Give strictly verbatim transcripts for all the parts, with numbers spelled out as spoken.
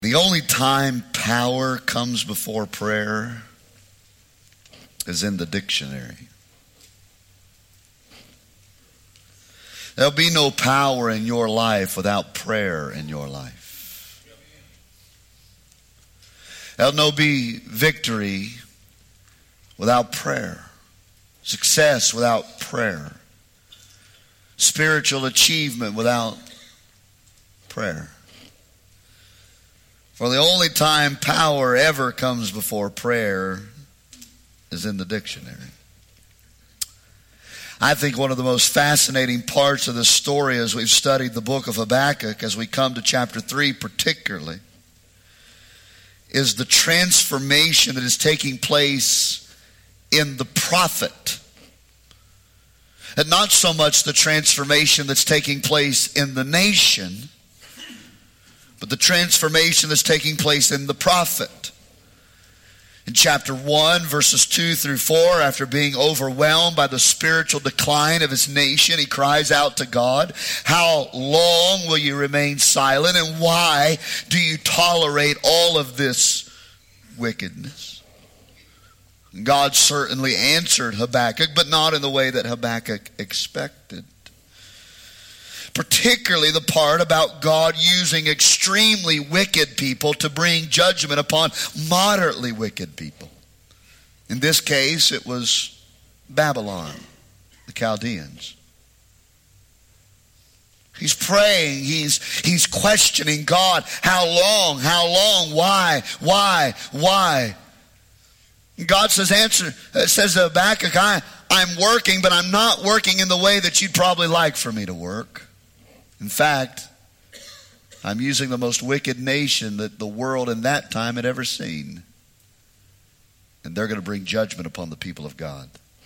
The only time power comes before prayer is in the dictionary. There'll be no power in your life without prayer in your life. There'll no be victory without prayer. Success without prayer. Spiritual achievement without prayer. For the only time power ever comes before prayer is in the dictionary. I think one of the most fascinating parts of this story as we've studied the book of Habakkuk, as we come to chapter three particularly, is the transformation that is taking place in the prophet. And not so much the transformation that's taking place in the nation, but the transformation that's taking place in the prophet. In chapter one, verses two through four, after being overwhelmed by the spiritual decline of his nation, he cries out to God, "How long will you remain silent, and why do you tolerate all of this wickedness?" God certainly answered Habakkuk, but not in the way that Habakkuk expected. Particularly the part about God using extremely wicked people to bring judgment upon moderately wicked people. In this case, it was Babylon, the Chaldeans. He's praying, he's, he's questioning God. How long? How long? Why? Why? Why? God says, answer, says to Habakkuk, I, I'm working, but I'm not working in the way that you'd probably like for me to work. In fact, I'm using the most wicked nation that the world in that time had ever seen. And they're going to bring judgment upon the people of God.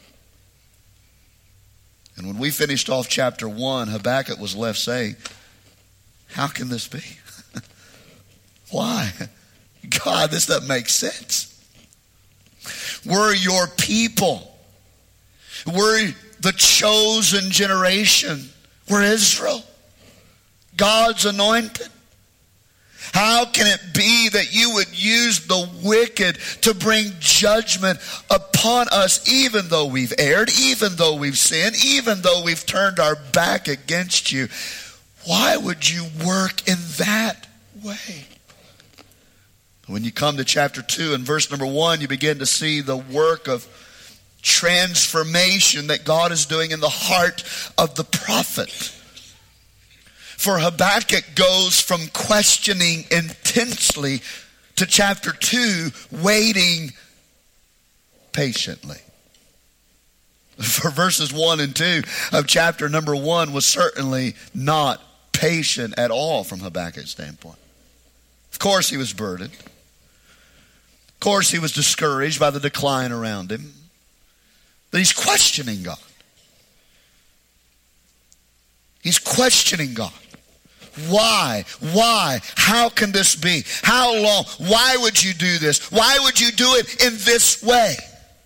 And when we finished off chapter one, Habakkuk was left saying, how can this be? Why? God, this doesn't make sense. We're your people. We're the chosen generation. We're Israel. God's anointed. How can it be that you would use the wicked to bring judgment upon us, even though we've erred, even though we've sinned, even though we've turned our back against you? Why would you work in that way? When you come to chapter two and verse number one, you begin to see the work of transformation that God is doing in the heart of the prophet. For Habakkuk goes from questioning intensely to chapter two, waiting patiently. For verses one and two of chapter number one was certainly not patient at all from Habakkuk's standpoint. Of course he was burdened. Of course he was discouraged by the decline around him. But he's questioning God. He's questioning God. Why? Why? How can this be? How long? Why would you do this? Why would you do it in this way?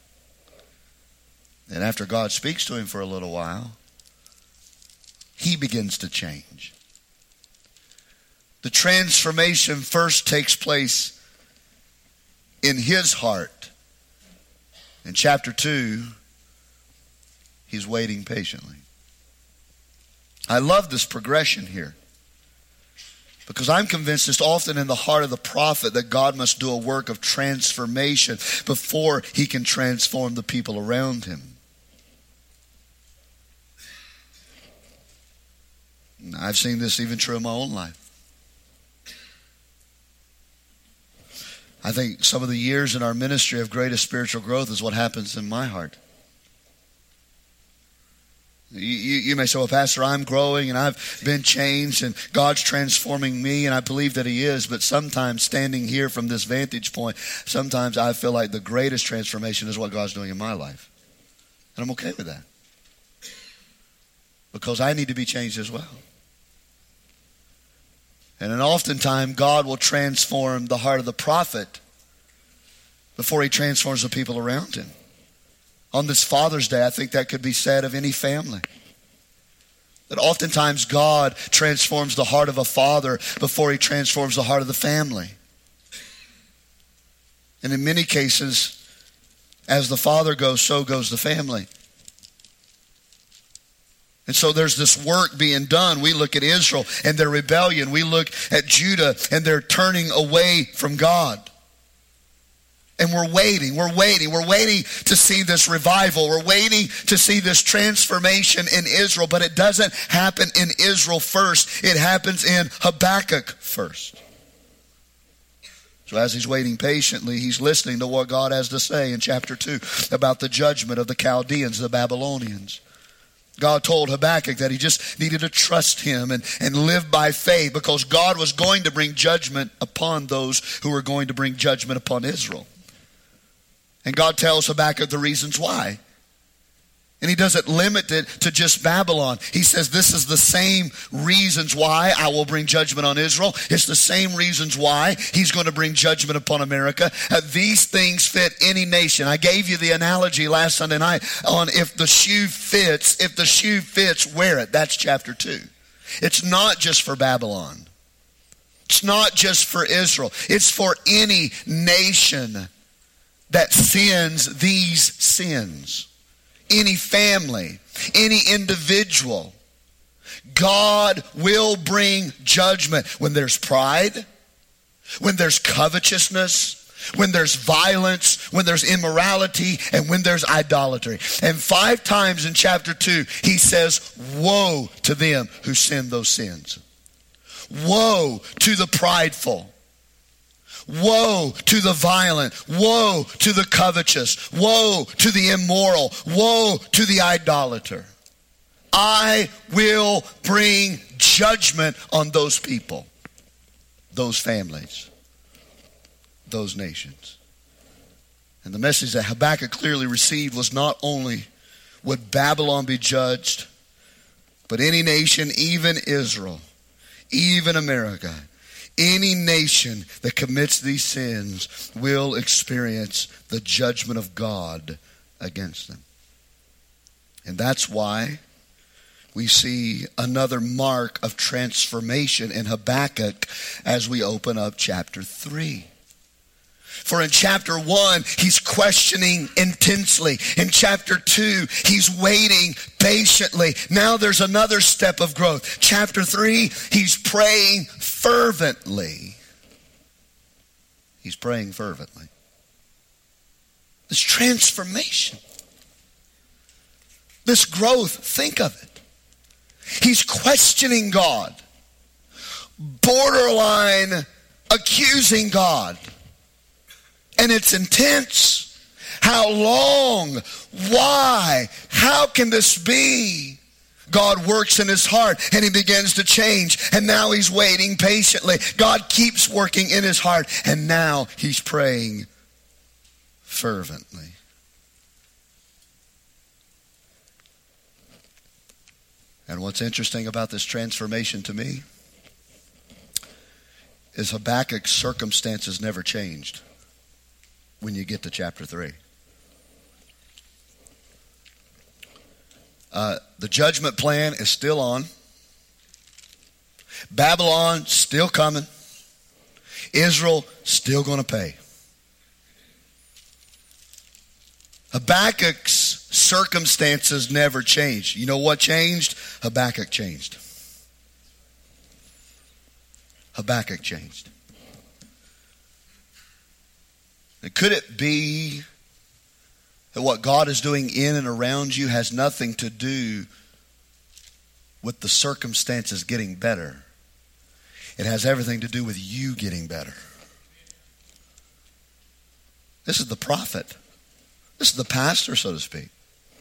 And after God speaks to him for a little while, he begins to change. The transformation first takes place in his heart. In chapter two, he's waiting patiently. I love this progression here, because I'm convinced it's often in the heart of the prophet that God must do a work of transformation before he can transform the people around him. I've seen this even true in my own life. I think some of the years in our ministry of greatest spiritual growth is what happens in my heart. You, you, you may say, well, Pastor, I'm growing and I've been changed and God's transforming me, and I believe that he is. But sometimes standing here from this vantage point, sometimes I feel like the greatest transformation is what God's doing in my life. And I'm okay with that, because I need to be changed as well. And then oftentimes God will transform the heart of the prophet before he transforms the people around him. On this Father's Day, I think that could be said of any family. That oftentimes God transforms the heart of a father before he transforms the heart of the family. And in many cases, as the father goes, so goes the family. And so there's this work being done. We look at Israel and their rebellion. We look at Judah and their turning away from God. And we're waiting, we're waiting, we're waiting to see this revival. We're waiting to see this transformation in Israel. But it doesn't happen in Israel first. It happens in Habakkuk first. So as he's waiting patiently, he's listening to what God has to say in chapter two about the judgment of the Chaldeans, the Babylonians. God told Habakkuk that he just needed to trust him and, and live by faith, because God was going to bring judgment upon those who were going to bring judgment upon Israel. And God tells Habakkuk the reasons why. And he doesn't limit it to just Babylon. He says this is the same reasons why I will bring judgment on Israel. It's the same reasons why he's going to bring judgment upon America. Uh, these things fit any nation. I gave you the analogy last Sunday night on if the shoe fits, if the shoe fits, wear it. That's chapter two. It's not just for Babylon. It's not just for Israel. It's for any nation that sins these sins. Any family, any individual. God will bring judgment when there's pride, when there's covetousness, when there's violence, when there's immorality, and when there's idolatry. And five times in chapter two, he says, woe to them who sin those sins. Woe to the prideful. Woe to the violent. Woe to the covetous. Woe to the immoral. Woe to the idolater. I will bring judgment on those people, those families, those nations. And the message that Habakkuk clearly received was not only would Babylon be judged, but any nation, even Israel, even America, any nation that commits these sins will experience the judgment of God against them. And that's why we see another mark of transformation in Habakkuk as we open up chapter three. For in chapter one, he's questioning intensely. In chapter two, he's waiting patiently. Now there's another step of growth. Chapter three, he's praying fervently. He's praying fervently. This transformation, this growth, think of it. He's questioning God, borderline accusing God. And it's intense. How long? Why? How can this be? God works in his heart and he begins to change. And now he's waiting patiently. God keeps working in his heart. And now he's praying fervently. And what's interesting about this transformation to me is Habakkuk's circumstances never changed when you get to chapter three. Uh, the judgment plan is still on. Babylon still coming. Israel still going to pay. Habakkuk's circumstances never changed. You know what changed? Habakkuk changed. Habakkuk changed. Could it be that what God is doing in and around you has nothing to do with the circumstances getting better? It has everything to do with you getting better. This is the prophet. This is the pastor, so to speak.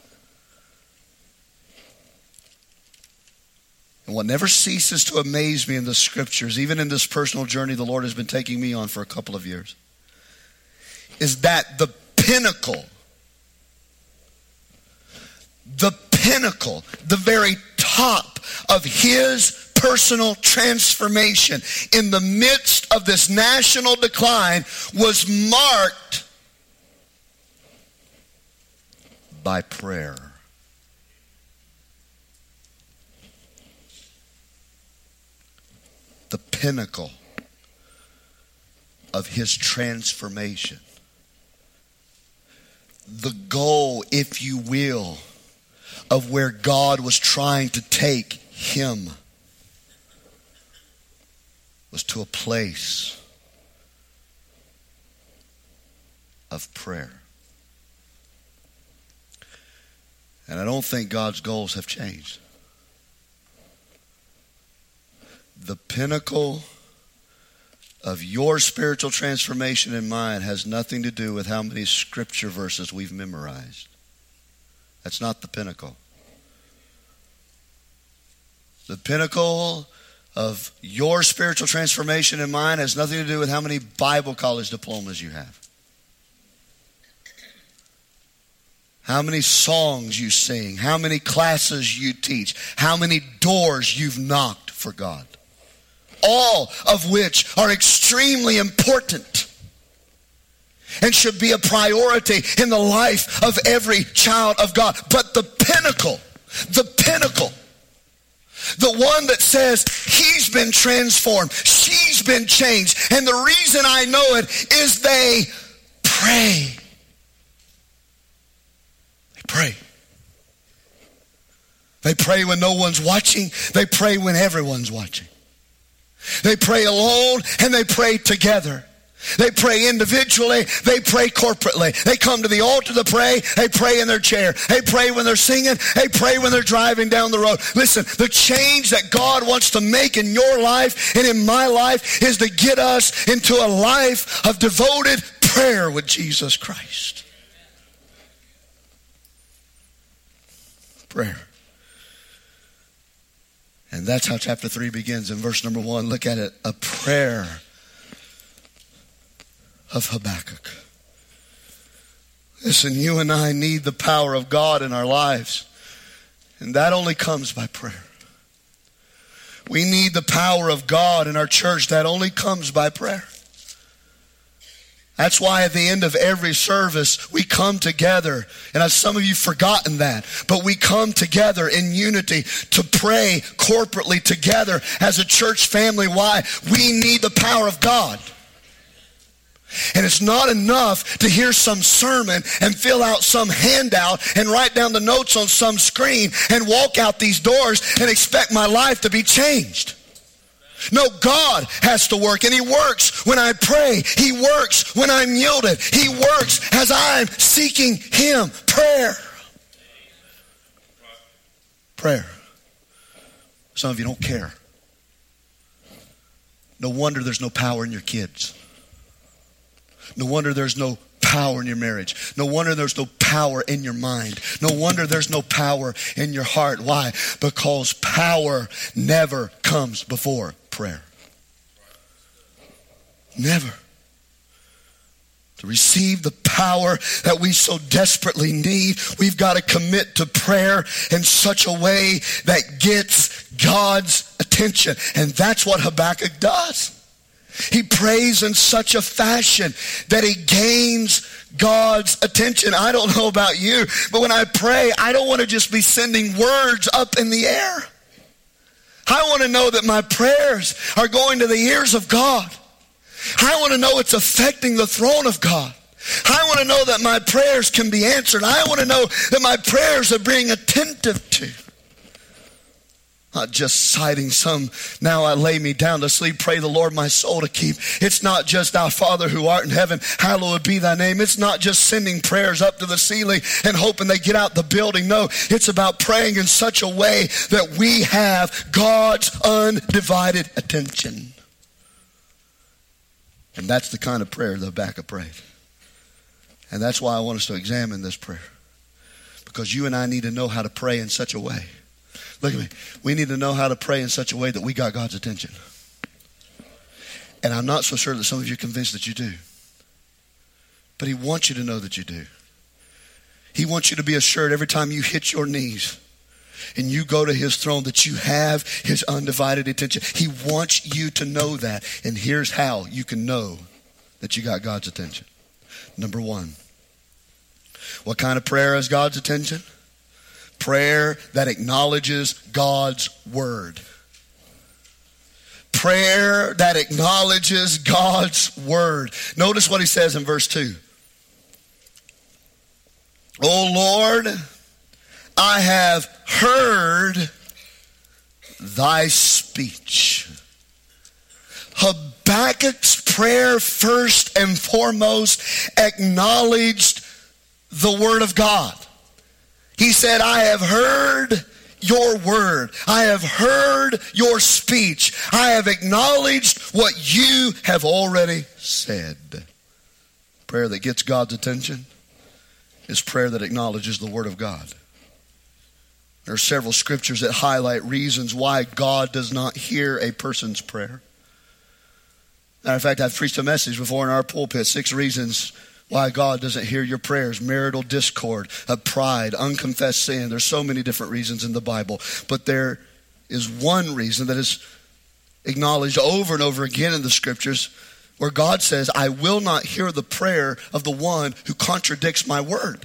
And what never ceases to amaze me in the scriptures, even in this personal journey the Lord has been taking me on for a couple of years, is that the pinnacle, the pinnacle, the very top of his personal transformation in the midst of this national decline was marked by prayer. The pinnacle of his transformation the goal, if you will, of where God was trying to take him was to a place of prayer. And I don't think God's goals have changed. The pinnacle of your spiritual transformation and mine has nothing to do with how many scripture verses we've memorized. That's not the pinnacle. The pinnacle of your spiritual transformation and mine has nothing to do with how many Bible college diplomas you have. How many songs you sing, how many classes you teach, how many doors you've knocked for God. All of which are extremely important and should be a priority in the life of every child of God. But the pinnacle, the pinnacle, the one that says he's been transformed, she's been changed, and the reason I know it is they pray. They pray. They pray when no one's watching. They pray when everyone's watching. They pray alone and they pray together. They pray individually. They pray corporately. They come to the altar to pray. They pray in their chair. They pray when they're singing. They pray when they're driving down the road. Listen, the change that God wants to make in your life and in my life is to get us into a life of devoted prayer with Jesus Christ. Prayer. And that's how chapter three begins in verse number one. Look at it. A prayer of Habakkuk. Listen, you and I need the power of God in our lives. And that only comes by prayer. We need the power of God in our church. That only comes by prayer. That's why at the end of every service, we come together. And as some of you have forgotten that, but we come together in unity to pray corporately together as a church family. Why? We need the power of God. And it's not enough to hear some sermon and fill out some handout and write down the notes on some screen and walk out these doors and expect my life to be changed. No, God has to work, and he works when I pray. He works when I'm yielded. He works as I'm seeking him. Prayer. Prayer. Some of you don't care. No wonder there's no power in your kids. No wonder there's no power in your marriage. No wonder there's no power in your mind. No wonder there's no power in your heart. Why? Because power never comes before prayer. Never. To receive the power that we so desperately need, we've got to commit to prayer in such a way that gets God's attention. And that's what Habakkuk does. He prays in such a fashion that he gains God's attention. I don't know about you, but when I pray, I don't want to just be sending words up in the air. I want to know that my prayers are going to the ears of God. I want to know it's affecting the throne of God. I want to know that my prayers can be answered. I want to know that my prayers are being attentive to. Not just citing some, now I lay me down to sleep, pray the Lord my soul to keep. It's not just our Father who art in heaven, hallowed be thy name. It's not just sending prayers up to the ceiling and hoping they get out the building. No, it's about praying in such a way that we have God's undivided attention. And that's the kind of prayer that Habakkuk prayed. And that's why I want us to examine this prayer. Because you and I need to know how to pray in such a way. Look at me. We need to know how to pray in such a way that we got God's attention. And I'm not so sure that some of you are convinced that you do. But he wants you to know that you do. He wants you to be assured every time you hit your knees and you go to his throne that you have his undivided attention. He wants you to know that. And here's how you can know that you got God's attention. Number one, what kind of prayer has God's attention? Prayer that acknowledges God's word. Prayer that acknowledges God's word. Notice what he says in verse two. O Lord, I have heard thy speech. Habakkuk's prayer first and foremost acknowledged the word of God. He said, I have heard your word. I have heard your speech. I have acknowledged what you have already said. Prayer that gets God's attention is prayer that acknowledges the word of God. There are several scriptures that highlight reasons why God does not hear a person's prayer. Matter of fact, I've preached a message before in our pulpit, six reasons why God doesn't hear your prayers. Marital discord, uh, pride, unconfessed sin. There's so many different reasons in the Bible. But there is one reason that is acknowledged over and over again in the scriptures where God says, I will not hear the prayer of the one who contradicts my word.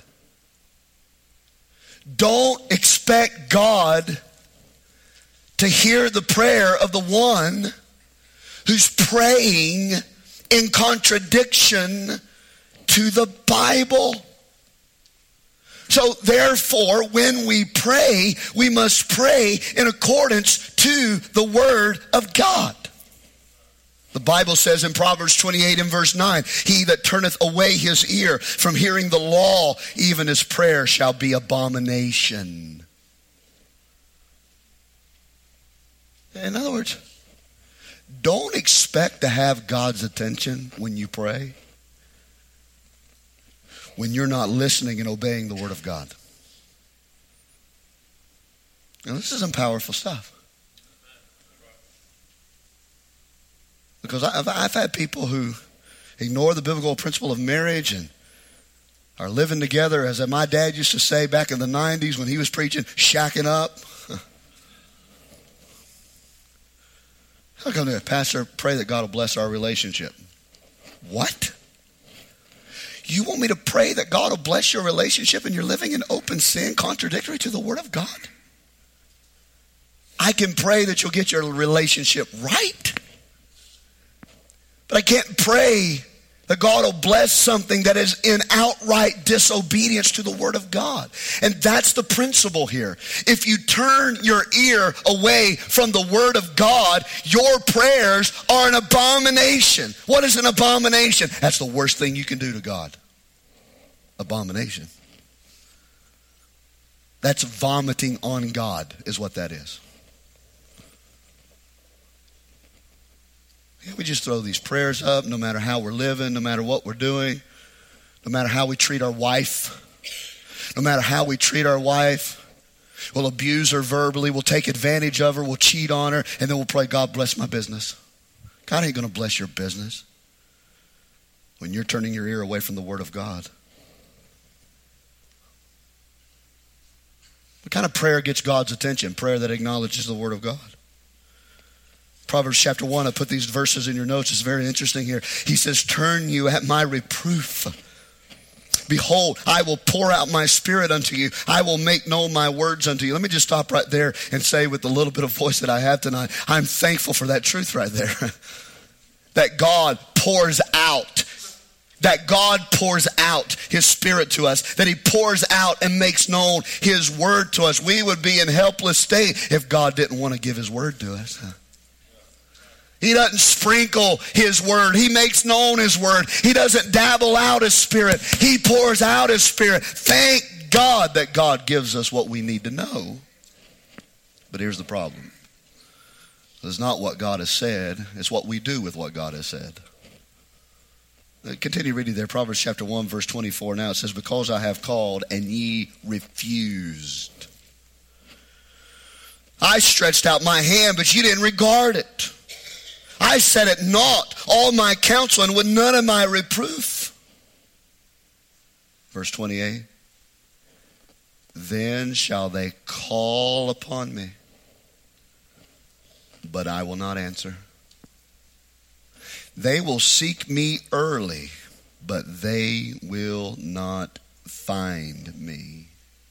Don't expect God to hear the prayer of the one who's praying in contradiction to the Bible. So therefore, when we pray, we must pray in accordance to the word of God. The Bible says in Proverbs twenty-eight and verse nine, he that turneth away his ear from hearing the law, even his prayer shall be abomination. In other words, don't expect to have God's attention when you pray when you're not listening and obeying the word of God. Now, this is some powerful stuff. Because I've, I've had people who ignore the biblical principle of marriage and are living together, as my dad used to say back in the nineties when he was preaching, shacking up. How come the pastor pray that God will bless our relationship? What? You want me to pray that God will bless your relationship and you're living in open sin contradictory to the word of God? I can pray that you'll get your relationship right. But I can't pray that God will bless something that is in outright disobedience to the word of God. And that's the principle here. If you turn your ear away from the word of God, your prayers are an abomination. What is an abomination? That's the worst thing you can do to God. Abomination. That's vomiting on God is what that is. We just throw these prayers up no matter how we're living, no matter what we're doing, no matter how we treat our wife, no matter how we treat our wife. We'll abuse her verbally, we'll take advantage of her, we'll cheat on her, and then we'll pray, God bless my business. God ain't going to bless your business when you're turning your ear away from the word of God. What kind of prayer gets God's attention? Prayer that acknowledges the word of God. Proverbs chapter one, I put these verses in your notes. It's very interesting here. He says, turn you at my reproof. Behold, I will pour out my spirit unto you. I will make known my words unto you. Let me just stop right there and say with the little bit of voice that I have tonight, I'm thankful for that truth right there. That God pours out. That God pours out his spirit to us. That he pours out and makes known his word to us. We would be in helpless state if God didn't want to give his word to us. He doesn't sprinkle his word. He makes known his word. He doesn't dabble out his spirit. He pours out his spirit. Thank God that God gives us what we need to know. But here's the problem. It's not what God has said. It's what we do with what God has said. Continue reading there. Proverbs chapter one, verse twenty-four. Now it says, because I have called and ye refused. I stretched out my hand, but you didn't regard it. I set at naught all my counsel and with none of my reproof. Verse twenty-eight. Then shall they call upon me, but I will not answer. They will seek me early, but they will not find me.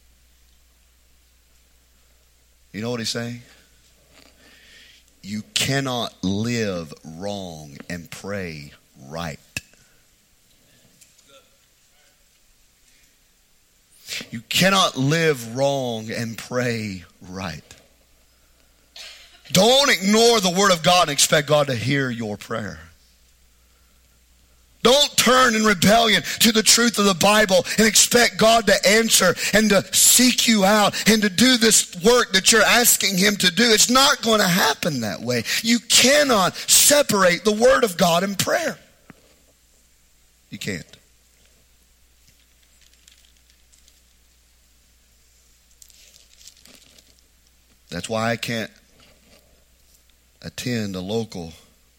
You know what he's saying? You cannot live wrong and pray right. You cannot live wrong and pray right. Don't ignore the Word of God and expect God to hear your prayer. Don't turn in rebellion to the truth of the Bible and expect God to answer and to seek you out and to do this work that you're asking Him to do. It's not going to happen that way. You cannot separate the Word of God and prayer. You can't. That's why I can't attend a local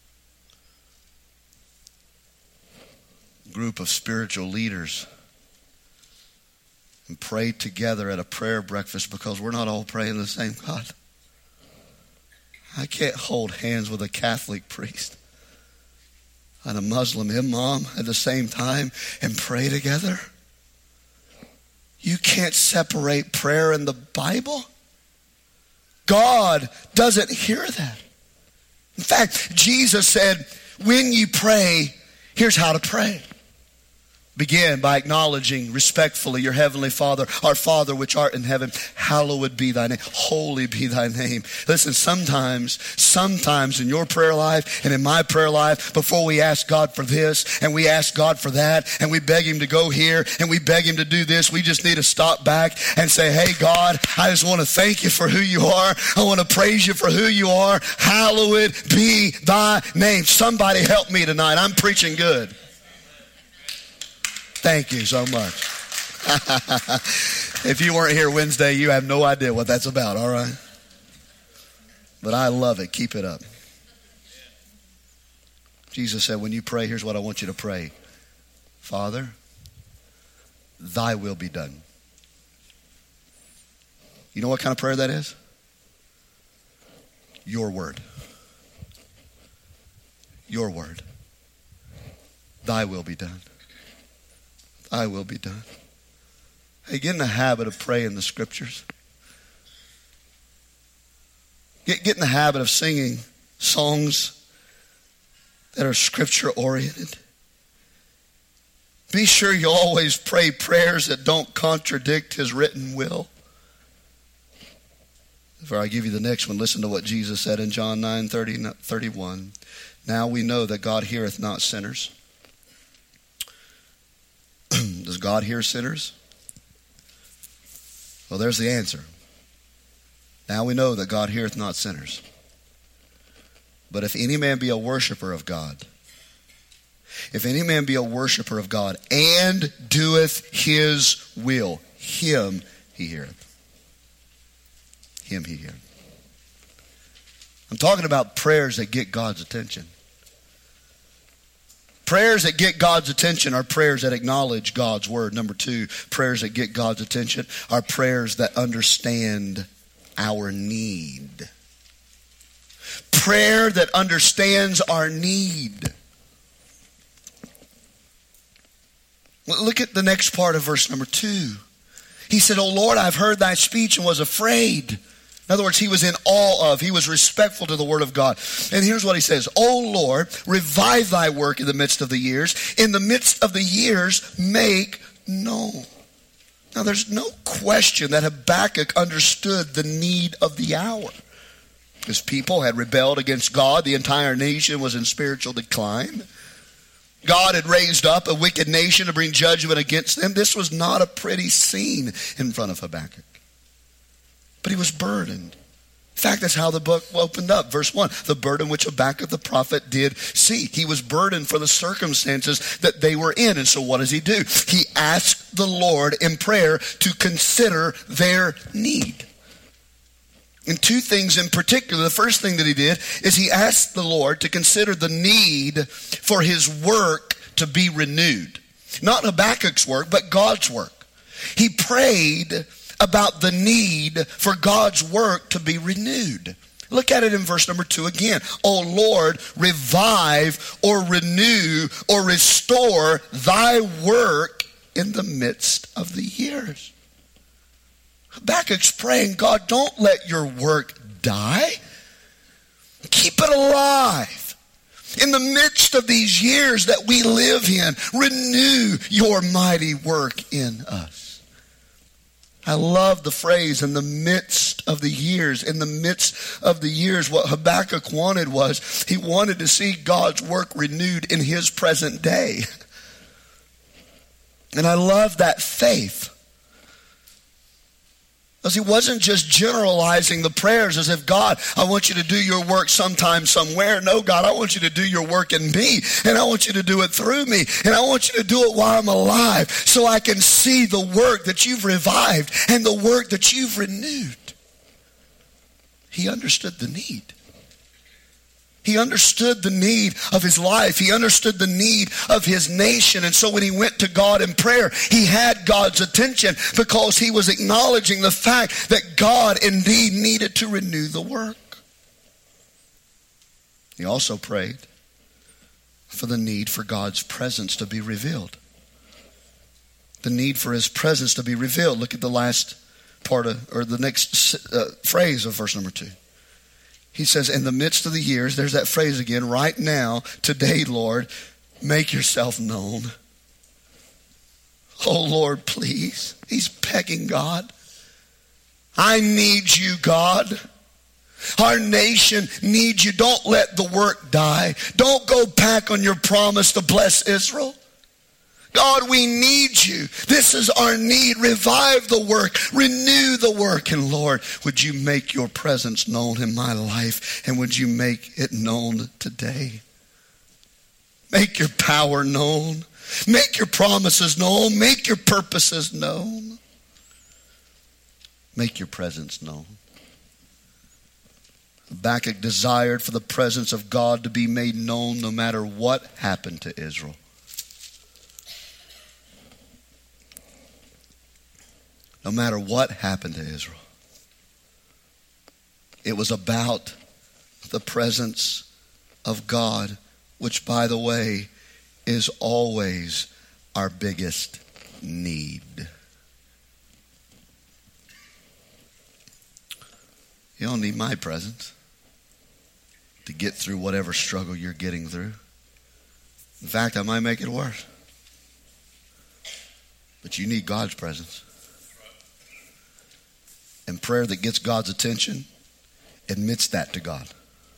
group of spiritual leaders and pray together at a prayer breakfast, because we're not all praying the same God. I can't hold hands with a Catholic priest and a Muslim imam at the same time and pray together. You can't separate prayer and the Bible. God doesn't hear that. In fact, Jesus said, when you pray, here's how to pray. Begin by acknowledging respectfully your heavenly Father. Our Father which art in heaven, hallowed be thy name. Holy be thy name. Listen, sometimes, sometimes in your prayer life and in my prayer life, before we ask God for this and we ask God for that and we beg Him to go here and we beg Him to do this, we just need to stop back and say, hey God, I just want to thank you for who you are. I want to praise you for who you are. Hallowed be thy name. Somebody help me tonight. I'm preaching good. Thank you so much. If you weren't here Wednesday, you have no idea what that's about, all right? But I love it. Keep it up. Jesus said, when you pray, here's what I want you to pray. Father, thy will be done. You know what kind of prayer that is? Your word. Your word. Thy will be done. I will be done. Hey, get in the habit of praying the scriptures. Get, get in the habit of singing songs that are scripture oriented. Be sure you always pray prayers that don't contradict His written will. Before I give you the next one, listen to what Jesus said in John nine thirty, thirty-one. Now we know that God heareth not sinners. Does God hear sinners? Well, there's the answer. Now we know that God heareth not sinners. But if any man be a worshiper of God, if any man be a worshiper of God and doeth His will, him he heareth. Him he heareth. I'm talking about prayers that get God's attention. Prayers that get God's attention are prayers that acknowledge God's word. Number two, prayers that get God's attention are prayers that understand our need. Prayer that understands our need. Look at the next part of verse number two. He said, O Lord, I've heard thy speech and was afraid. In other words, he was in awe of, he was respectful to the word of God. And here's what he says, O Lord, revive thy work in the midst of the years. In the midst of the years, make known. Now, there's no question that Habakkuk understood the need of the hour. His people had rebelled against God. The entire nation was in spiritual decline. God had raised up a wicked nation to bring judgment against them. This was not a pretty scene in front of Habakkuk. But he was burdened. In fact, that's how the book opened up. Verse one, the burden which Habakkuk the prophet did see. He was burdened for the circumstances that they were in. And so what does he do? He asked the Lord in prayer to consider their need. And two things in particular. The first thing that he did is he asked the Lord to consider the need for his work to be renewed. Not Habakkuk's work, but God's work. He prayed about the need for God's work to be renewed. Look at it in verse number two again. O Lord, revive or renew or restore thy work in the midst of the years. Habakkuk's praying, God, don't let your work die. Keep it alive. In the midst of these years that we live in, renew your mighty work in us. I love the phrase, in the midst of the years. In the midst of the years, what Habakkuk wanted was, he wanted to see God's work renewed in his present day. And I love that faith. Because he wasn't just generalizing the prayers as if, God, I want you to do your work sometime, somewhere. No, God, I want you to do your work in me. And I want you to do it through me. And I want you to do it while I'm alive, so I can see the work that you've revived and the work that you've renewed. He understood the need. He understood the need of his life. He understood the need of his nation. And so when he went to God in prayer, he had God's attention, because he was acknowledging the fact that God indeed needed to renew the work. He also prayed for the need for God's presence to be revealed. The need for his presence to be revealed. Look at the last part of, or the next uh, phrase of verse number two. He says, in the midst of the years, there's that phrase again, right now, today, Lord, make yourself known. Oh, Lord, please. He's begging God. I need you, God. Our nation needs you. Don't let the work die. Don't go back on your promise to bless Israel. God, we need you. This is our need. Revive the work. Renew the work. And Lord, would you make your presence known in my life? And would you make it known today? Make your power known. Make your promises known. Make your purposes known. Make your presence known. Habakkuk desired for the presence of God to be made known no matter what happened to Israel. No matter what happened to Israel. It was about the presence of God, which, by the way, is always our biggest need. You don't need my presence to get through whatever struggle you're getting through. In fact, I might make it worse. But you need God's presence. And prayer that gets God's attention admits that to God.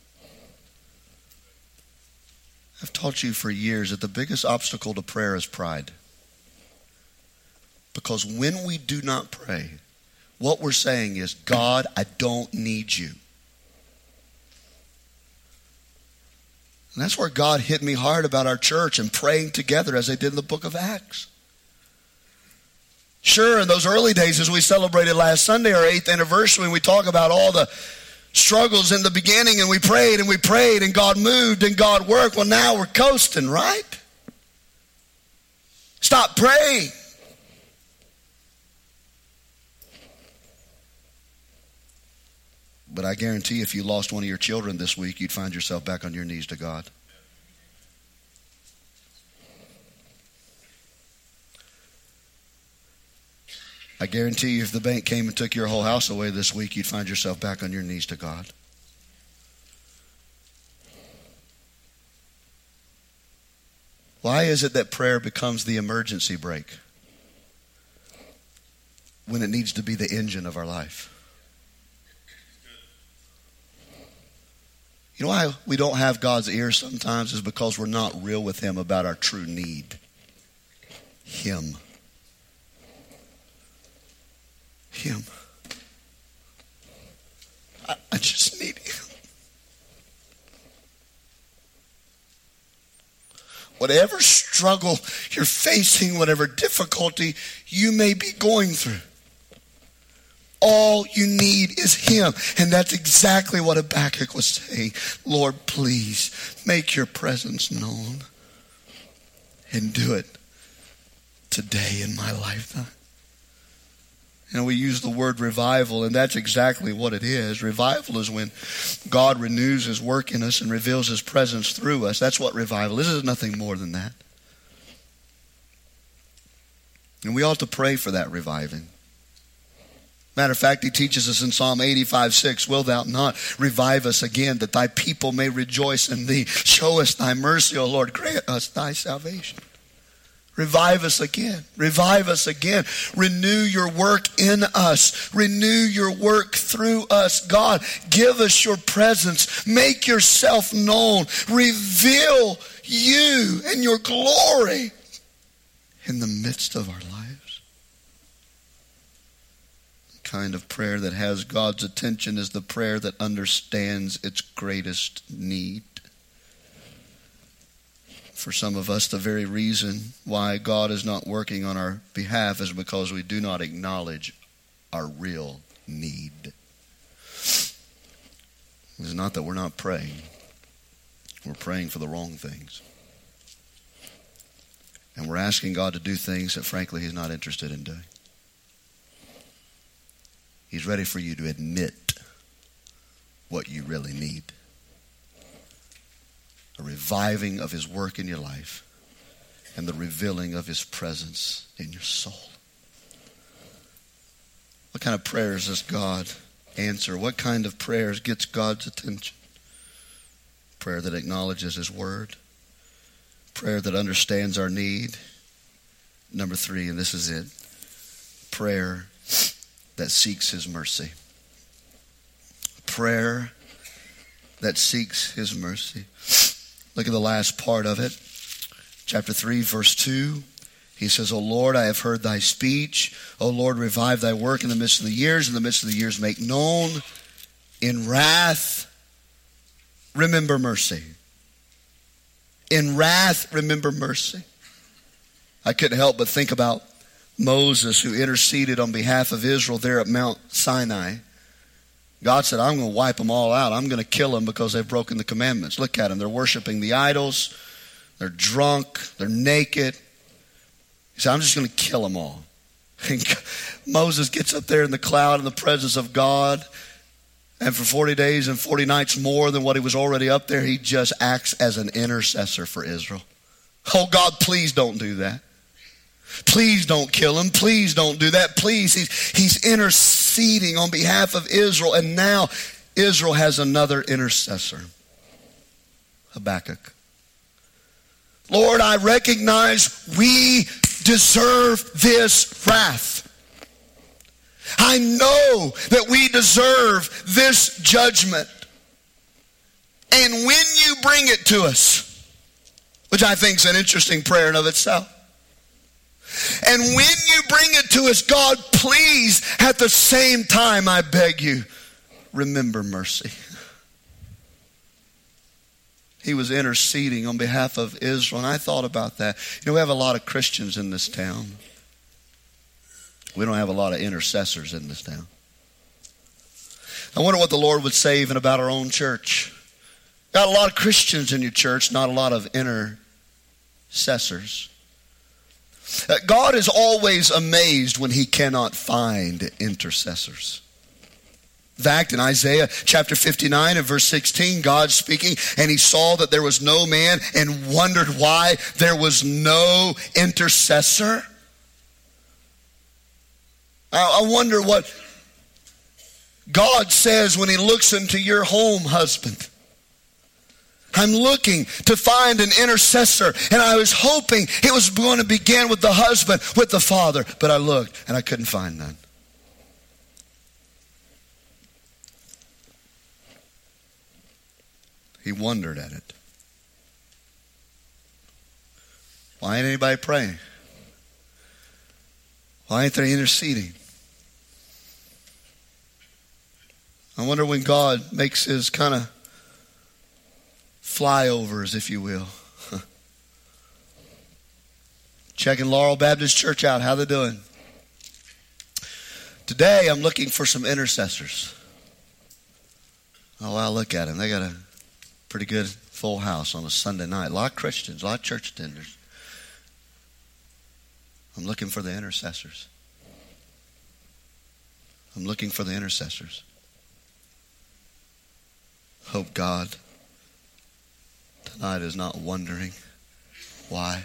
I've taught you for years that the biggest obstacle to prayer is pride. Because when we do not pray, what we're saying is, God, I don't need you. And that's where God hit me hard about our church and praying together as they did in the book of Acts. Sure, in those early days, as we celebrated last Sunday, our eighth anniversary, and we talk about all the struggles in the beginning, and we prayed and we prayed, and God moved and God worked. Well, now we're coasting, right? Stop praying. But I guarantee if you lost one of your children this week, you'd find yourself back on your knees to God. I guarantee you if the bank came and took your whole house away this week, you'd find yourself back on your knees to God. Why is it that prayer becomes the emergency brake when it needs to be the engine of our life? You know why we don't have God's ear sometimes is because we're not real with Him about our true need. Him. Him. I, I just need Him. Whatever struggle you're facing, whatever difficulty you may be going through, all you need is Him. And that's exactly what Habakkuk was saying. Lord, please make your presence known and do it today in my lifetime. And we use the word revival, and that's exactly what it is. Revival is when God renews His work in us and reveals His presence through us. That's what revival is. This is nothing more than that. And we ought to pray for that reviving. Matter of fact, He teaches us in Psalm eighty-five six, will thou not revive us again, that thy people may rejoice in thee. Show us thy mercy, O Lord. Grant us thy salvation. Revive us again. Revive us again. Renew your work in us. Renew your work through us. God, give us your presence. Make yourself known. Reveal you and your glory in the midst of our lives. The kind of prayer that has God's attention is the prayer that understands its greatest need. For some of us, the very reason why God is not working on our behalf is because we do not acknowledge our real need. It's not that we're not praying. We're praying for the wrong things. And we're asking God to do things that, frankly, He's not interested in doing. He's ready for you to admit what you really need. A reviving of His work in your life and the revealing of His presence in your soul. What kind of prayers does God answer? What kind of prayers gets God's attention? Prayer that acknowledges His word. Prayer that understands our need. Number three, and this is it. Prayer that seeks His mercy. Prayer that seeks His mercy. Look at the last part of it. Chapter three, verse two. He says, O Lord, I have heard thy speech. O Lord, revive thy work in the midst of the years. In the midst of the years make known. In wrath, remember mercy. In wrath, remember mercy. I couldn't help but think about Moses, who interceded on behalf of Israel there at Mount Sinai. God said, I'm going to wipe them all out. I'm going to kill them because they've broken the commandments. Look at them. They're worshiping the idols. They're drunk. They're naked. He said, I'm just going to kill them all. And Moses gets up there in the cloud in the presence of God. And for forty days and forty nights more than what he was already up there, he just acts as an intercessor for Israel. Oh, God, please don't do that. Please don't kill him. Please don't do that. Please. He's, he's interceding on behalf of Israel. And now Israel has another intercessor. Habakkuk. Lord, I recognize we deserve this wrath. I know that we deserve this judgment. And when you bring it to us, which I think is an interesting prayer in of itself. And when you bring it to us, God, please, at the same time, I beg you, remember mercy. He was interceding on behalf of Israel, and I thought about that. You know, we have a lot of Christians in this town. We don't have a lot of intercessors in this town. I wonder what the Lord would say even about our own church. Got a lot of Christians in your church, not a lot of intercessors. God is always amazed when He cannot find intercessors. In fact, in Isaiah chapter fifty-nine and verse sixteen, God speaking, and He saw that there was no man and wondered why there was no intercessor. I wonder what God says when He looks into your home, husband. I'm looking to find an intercessor, and I was hoping it was going to begin with the husband, with the father, but I looked and I couldn't find none. He wondered at it. Why ain't anybody praying? Why ain't they interceding? I wonder when God makes His kind of flyovers, if you will. Checking Laurel Baptist Church out. How they doing? Today I'm looking for some intercessors. Oh, wow, look at them. They got a pretty good full house on a Sunday night. A lot of Christians, a lot of church attenders. I'm looking for the intercessors. I'm looking for the intercessors. Hope God tonight is not wondering why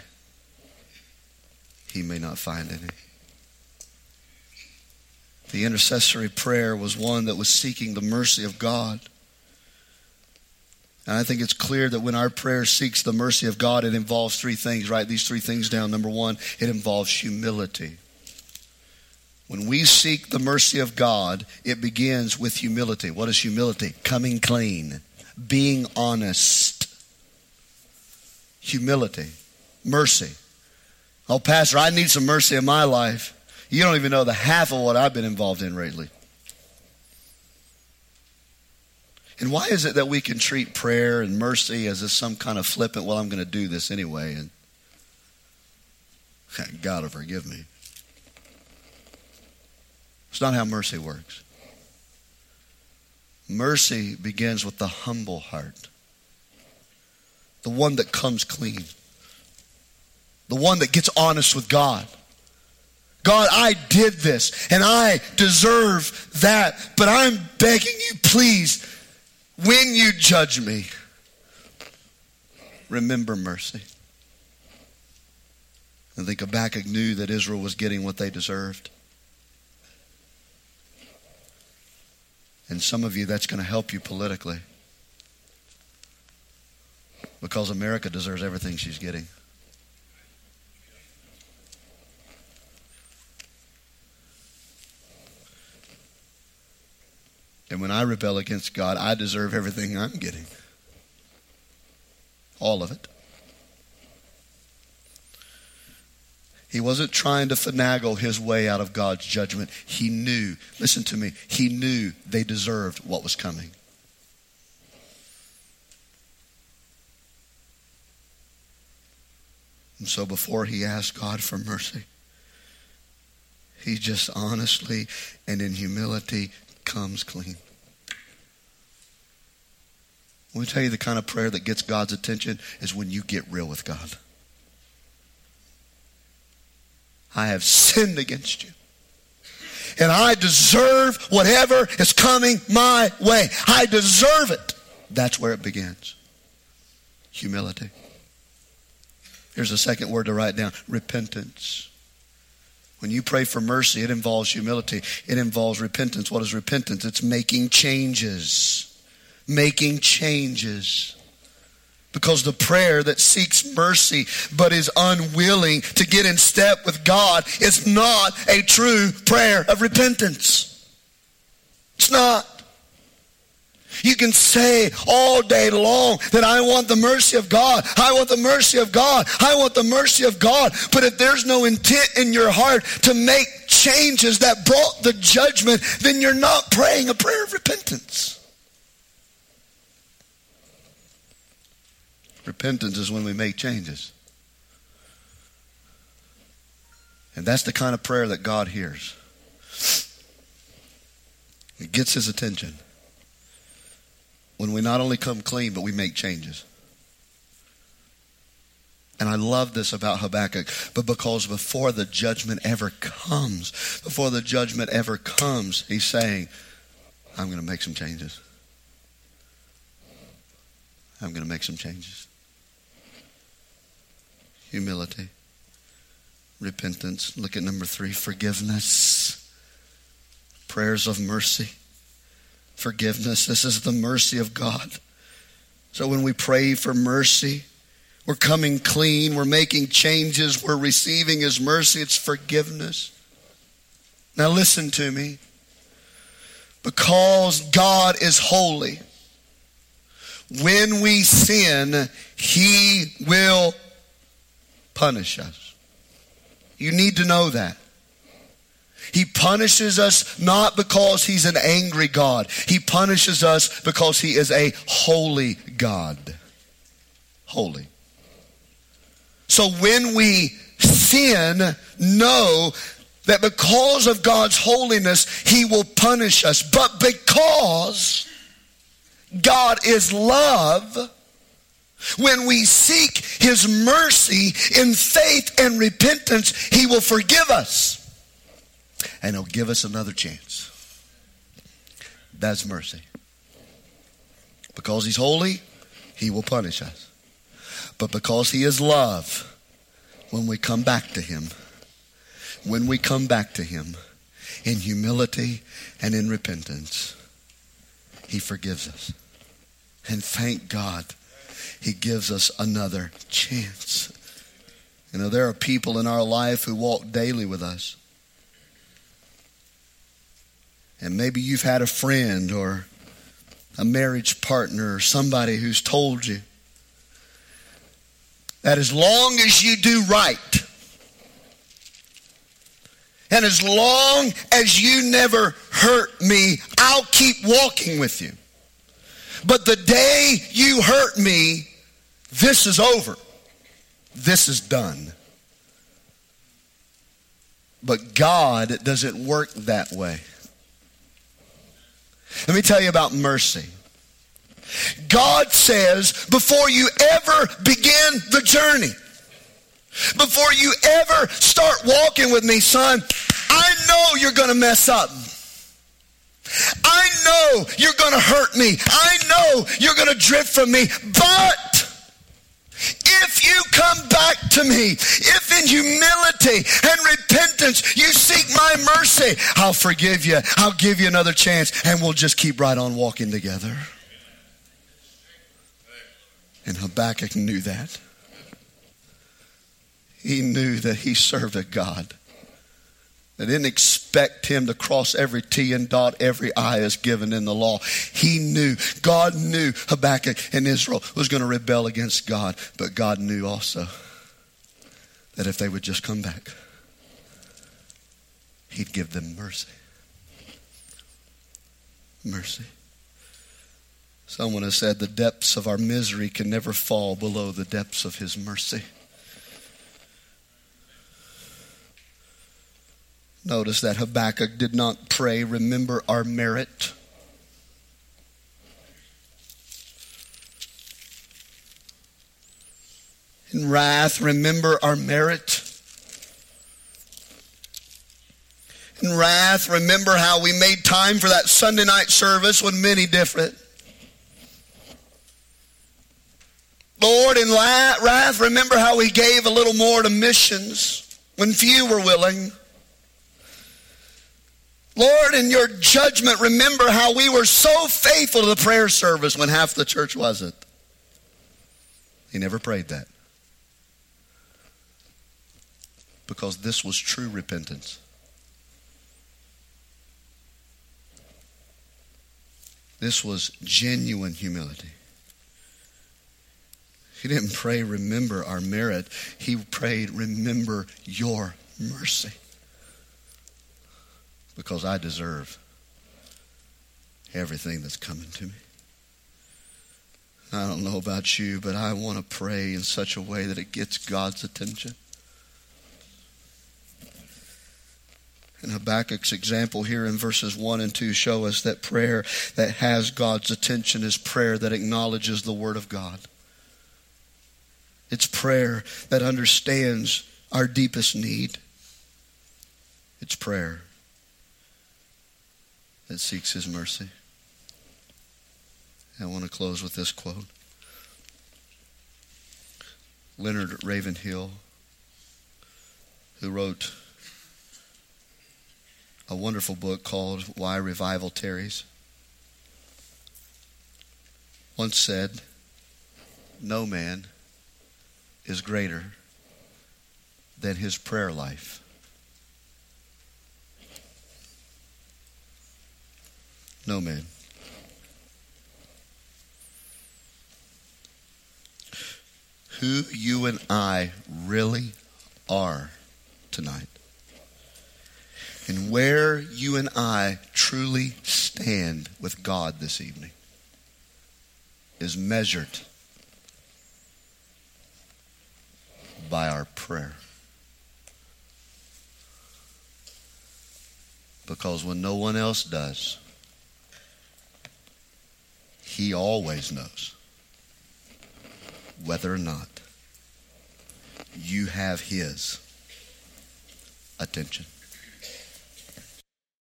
He may not find any. The intercessory prayer was one that was seeking the mercy of God. And I think it's clear that when our prayer seeks the mercy of God, it involves three things. Write these three things down. Number one, it involves humility. When we seek the mercy of God, it begins with humility. What is humility? Coming clean. Being honest. Humility. Mercy. Oh, Pastor, I need some mercy in my life. You don't even know the half of what I've been involved in lately. And why is it that we can treat prayer and mercy as if some kind of flippant, well, I'm going to do this anyway, and God will forgive me? It's not how mercy works. Mercy begins with the humble heart. The one that comes clean. The one that gets honest with God. God, I did this, and I deserve that, but I'm begging you, please, when you judge me, remember mercy. I think Habakkuk knew that Israel was getting what they deserved. And some of you, that's going to help you politically. Because America deserves everything she's getting. And when I rebel against God, I deserve everything I'm getting. All of it. He wasn't trying to finagle his way out of God's judgment. He knew, listen to me, he knew they deserved what was coming. And so before he asked God for mercy, he just honestly and in humility comes clean. Let me tell you, the kind of prayer that gets God's attention is when you get real with God. I have sinned against you, and I deserve whatever is coming my way. I deserve it. That's where it begins. Humility. Here's a second word to write down. Repentance. When you pray for mercy, it involves humility. It involves repentance. What is repentance? It's making changes. Making changes. Because the prayer that seeks mercy but is unwilling to get in step with God is not a true prayer of repentance. It's not. You can say all day long that I want the mercy of God. I want the mercy of God. I want the mercy of God. But if there's no intent in your heart to make changes that brought the judgment, then you're not praying a prayer of repentance. Repentance is when we make changes. And that's the kind of prayer that God hears. It gets his attention when we not only come clean, but we make changes. And I love this about Habakkuk, but because before the judgment ever comes, before the judgment ever comes, he's saying, I'm going to make some changes. I'm going to make some changes. Humility. Repentance. Look at number three, forgiveness. Prayers of mercy. Forgiveness. This is the mercy of God. So when we pray for mercy, we're coming clean, we're making changes, we're receiving his mercy. It's forgiveness. Now listen to me. Because God is holy, when we sin, he will punish us. You need to know that. He punishes us not because he's an angry God. He punishes us because he is a holy God. Holy. So when we sin, know that because of God's holiness, he will punish us. But because God is love, when we seek his mercy in faith and repentance, he will forgive us. And he'll give us another chance. That's mercy. Because he's holy, he will punish us. But because he is love, when we come back to him, when we come back to him in humility and in repentance, he forgives us. And thank God he gives us another chance. You know, there are people in our life who walk daily with us. And maybe you've had a friend or a marriage partner or somebody who's told you that as long as you do right, and as long as you never hurt me, I'll keep walking with you. But the day you hurt me, this is over. This is done. But God doesn't work that way. Let me tell you about mercy. God says, before you ever begin the journey, before you ever start walking with me, son, I know you're going to mess up. I know you're going to hurt me. I know you're going to drift from me. But if you come back to me, if in humility and repentance you seek my mercy, I'll forgive you. I'll give you another chance, and we'll just keep right on walking together. And Habakkuk knew that. He knew that he served a God that didn't expect him to cross every T and dot every I as given in the law. He knew, God knew Habakkuk and Israel was going to rebel against God. But God knew also that if they would just come back, he'd give them mercy. Mercy. Someone has said the depths of our misery can never fall below the depths of his mercy. Notice that Habakkuk did not pray, remember our merit. In wrath, remember our merit. In wrath, remember how we made time for that Sunday night service when many different. Lord, in wrath, remember how we gave a little more to missions when few were willing. Lord, in your judgment, remember how we were so faithful to the prayer service when half the church wasn't. He never prayed that. Because this was true repentance. This was genuine humility. He didn't pray, remember our merit. He prayed, remember your mercy. Because I deserve everything that's coming to me. I don't know about you, but I want to pray in such a way that it gets God's attention. And Habakkuk's example here in verses one and two show us that prayer that has God's attention is prayer that acknowledges the Word of God. It's prayer that understands our deepest need. It's prayer that seeks his mercy. I want to close with this quote. Leonard Ravenhill, who wrote a wonderful book called Why Revival Tarries, once said, no man is greater than his prayer life. No man. Who you and I really are tonight, and where you and I truly stand with God this evening, is measured by our prayer. Because when no one else does, he always knows whether or not you have his attention.